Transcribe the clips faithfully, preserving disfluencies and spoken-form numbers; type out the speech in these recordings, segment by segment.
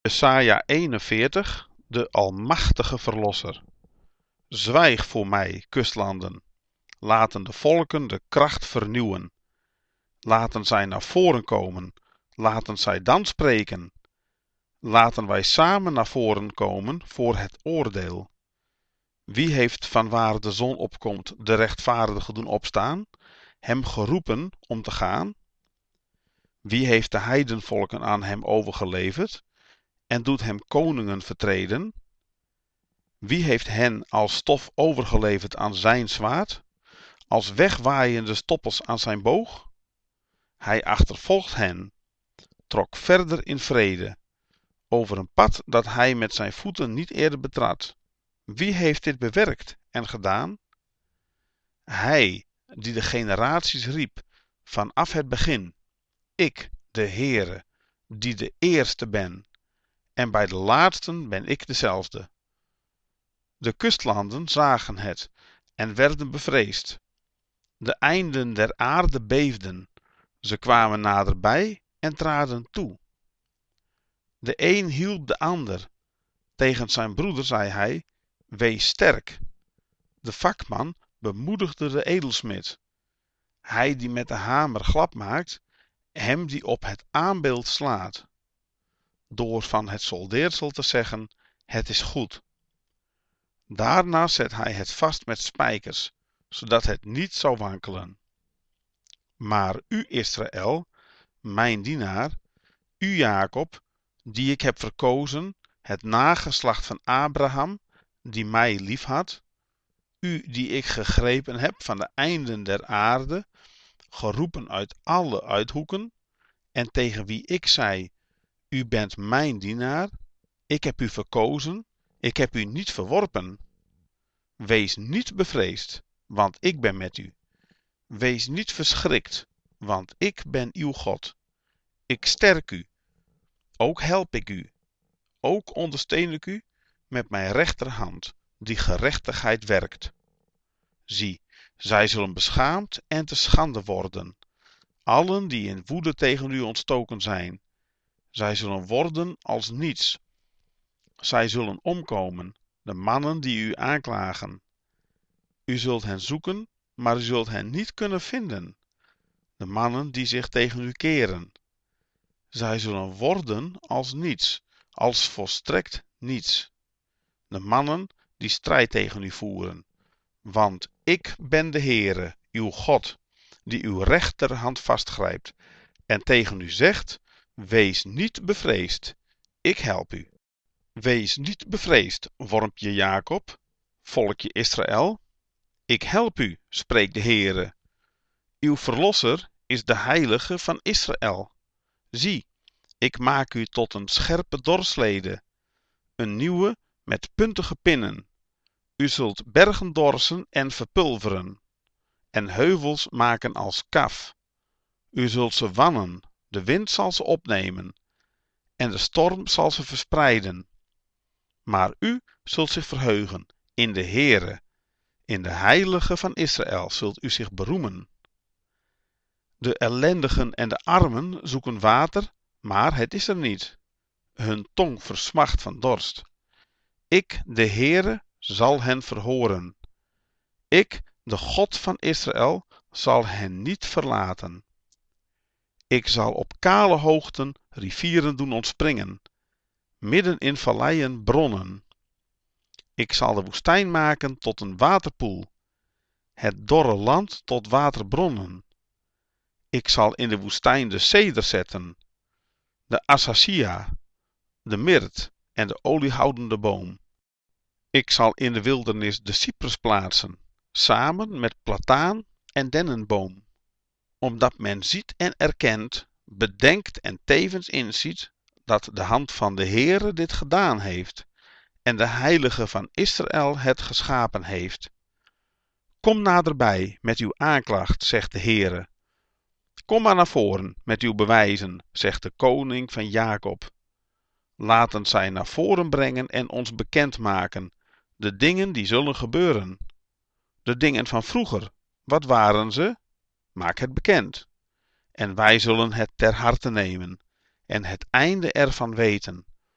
Jesaja eenenveertig, de almachtige verlosser. Zwijg voor mij, kustlanden. Laten de volken de kracht vernieuwen. Laten zij naar voren komen. Laten zij dan spreken. Laten wij samen naar voren komen voor het oordeel. Wie heeft vanwaar de zon opkomt de rechtvaardige doen opstaan, hem geroepen om te gaan? Wie heeft de heidenvolken aan hem overgeleverd en doet hem koningen vertreden? Wie heeft hen als stof overgeleverd aan zijn zwaard, als wegwaaiende stoppels aan zijn boog? Hij achtervolgt hen, trok verder in vrede, over een pad dat hij met zijn voeten niet eerder betrad. Wie heeft dit bewerkt en gedaan? Hij, die de generaties riep, vanaf het begin. Ik, de Heere, die de eerste ben, en bij de laatsten ben ik dezelfde. De kustlanden zagen het en werden bevreesd. De einden der aarde beefden. Ze kwamen naderbij en traden toe. De een hielp de ander. Tegen zijn broeder zei hij: wees sterk. De vakman bemoedigde de edelsmid. Hij die met de hamer glad maakt, hem die op het aambeeld slaat. Door van het soldeersel te zeggen: het is goed. Daarna zet hij het vast met spijkers, zodat het niet zou wankelen. Maar u, Israël, mijn dienaar, u, Jacob, die ik heb verkozen, het nageslacht van Abraham, die mij liefhad, u die ik gegrepen heb van de einden der aarde, geroepen uit alle uithoeken, en tegen wie ik zei: u bent mijn dienaar, ik heb u verkozen, ik heb u niet verworpen. Wees niet bevreesd, want ik ben met u. Wees niet verschrikt, want ik ben uw God. Ik sterk u, ook help ik u, ook ondersteun ik u met mijn rechterhand, die gerechtigheid werkt. Zie, zij zullen beschaamd en te schande worden, allen die in woede tegen u ontstoken zijn. Zij zullen worden als niets. Zij zullen omkomen, de mannen die u aanklagen. U zult hen zoeken, maar u zult hen niet kunnen vinden. De mannen die zich tegen u keren. Zij zullen worden als niets, als volstrekt niets. De mannen die strijd tegen u voeren. Want ik ben de Heere, uw God, die uw rechterhand vastgrijpt en tegen u zegt: wees niet bevreesd, ik help u. Wees niet bevreesd, wormpje Jacob, volkje Israël. Ik help u, spreekt de Heere. Uw verlosser is de heilige van Israël. Zie, ik maak u tot een scherpe dorslede, een nieuwe met puntige pinnen. U zult bergen dorsen en verpulveren, en heuvels maken als kaf. U zult ze wannen, de wind zal ze opnemen, en de storm zal ze verspreiden. Maar u zult zich verheugen in de Heere, in de heilige van Israël zult u zich beroemen. De ellendigen en de armen zoeken water, maar het is er niet. Hun tong versmacht van dorst. Ik, de Heere, zal hen verhoren. Ik, de God van Israël, zal hen niet verlaten. Ik zal op kale hoogten rivieren doen ontspringen, midden in valleien bronnen. Ik zal de woestijn maken tot een waterpoel, het dorre land tot waterbronnen. Ik zal in de woestijn de ceder zetten, de acacia, de mirt en de oliehoudende boom. Ik zal in de wildernis de cyprus plaatsen, samen met plataan en dennenboom, omdat men ziet en erkent, bedenkt en tevens inziet dat de hand van de Heere dit gedaan heeft en de heilige van Israël het geschapen heeft. Kom naderbij met uw aanklacht, zegt de Heere. Kom maar naar voren met uw bewijzen, zegt de koning van Jacob. Laten zij naar voren brengen en ons bekendmaken de dingen die zullen gebeuren. De dingen van vroeger, wat waren ze? Maak het bekend. En wij zullen het ter harte nemen en het einde ervan weten.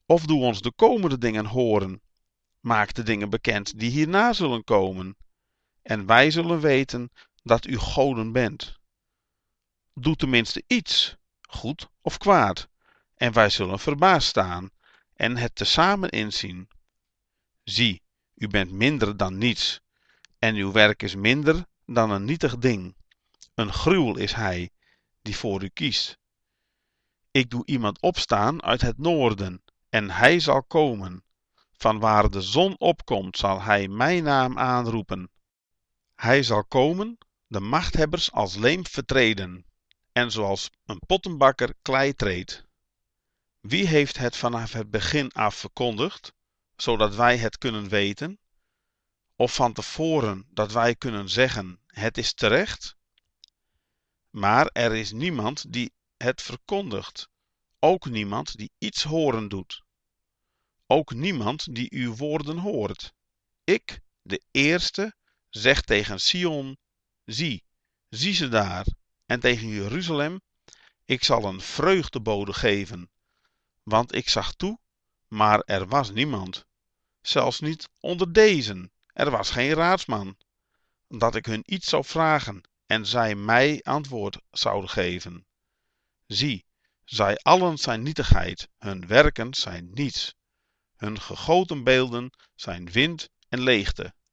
Of doe ons de komende dingen horen. Maak de dingen bekend die hierna zullen komen. En wij zullen weten dat u goden bent. Doe tenminste iets, goed of kwaad, en wij zullen verbaasd staan en het tezamen inzien. Zie, u bent minder dan niets, en uw werk is minder dan een nietig ding. Een gruwel is hij, die voor u kiest. Ik doe iemand opstaan uit het noorden, en hij zal komen. Vanwaar de zon opkomt, zal hij mijn naam aanroepen. Hij zal komen, de machthebbers als leem vertreden, en zoals een pottenbakker klei treedt. Wie heeft het vanaf het begin af verkondigd, zodat wij het kunnen weten? Of van tevoren, dat wij kunnen zeggen, het is terecht? Maar er is niemand die het verkondigt, ook niemand die iets horen doet. Ook niemand die uw woorden hoort. Ik, de eerste, zeg tegen Sion, zie, zie ze daar, en tegen Jeruzalem, ik zal een vreugdebode geven, want ik zag toe, maar er was niemand, zelfs niet onder dezen, er was geen raadsman, dat ik hun iets zou vragen en zij mij antwoord zouden geven. Zie, zij allen zijn nietigheid, hun werken zijn niets, hun gegoten beelden zijn wind en leegte.